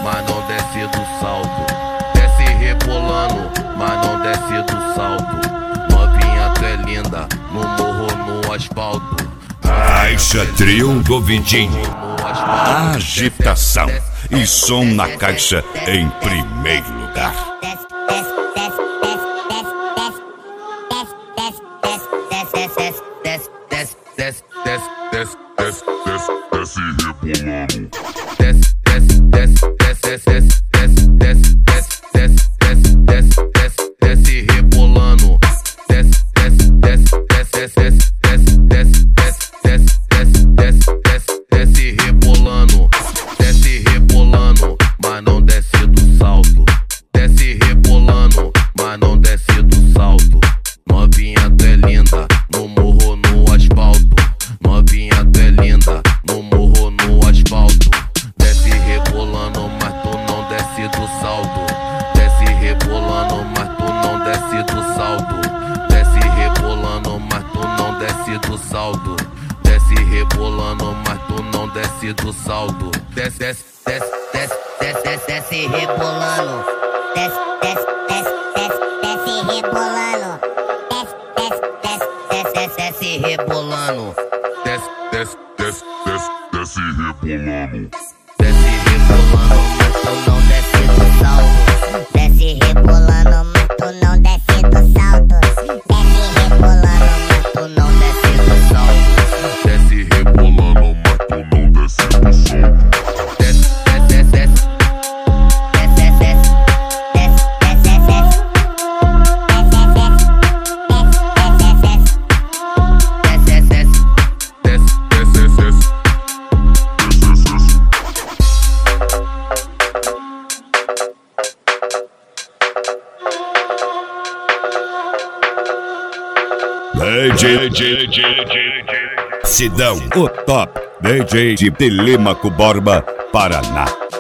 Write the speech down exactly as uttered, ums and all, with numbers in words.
mas não desce do salto. Desce rebolando, mas não desce do salto. Novinha, tu é linda, no morro, no asfalto. Caixa Trio do Vidinho. Agitação e som na caixa em primeiro lugar. Desce, desce, desce, desce, desce, desce rebolando. Desce, desce, desce, desce, desce, desce, desce, desce, desce, desce, desce rebolando. Desce, desce, desce, desce, desce, desce, desce, desce, desce, desce, desce rebolando. Desce rebolando, mas não desce do salto. Desce rebolando, mas não desce do salto. Novinha, tu é linda, no morro, no asfalto. Novinha, tu é linda, no morro, no asfalto. Desce rebolando, mas tu não desce do salto. Desce rebolando, mas tu não desce do salto. Desce rebolando, mas tu não desce do salto. Desce rebolando, mas tu não desce do salto. Desce, desce, desce, desce, desce, desce, desce rebolando. Desce, desce, desce, desce, desce rebolando. Desce, desce, desce, desce, desce rebolando. Desce, desce, desce, desce, desce rebolando. Desce rebolando, mas tu não desce do salto. Desce rebolando, mas tu não desce do salto. Desce rebolando, mas tu não desce do salto. Desce rebolando, mas tu não desce do salto. Desce, desce, desce, desce, desce, desce, desce, desce, D J Sidão, o top D J de Telêmaco Borba, Paraná.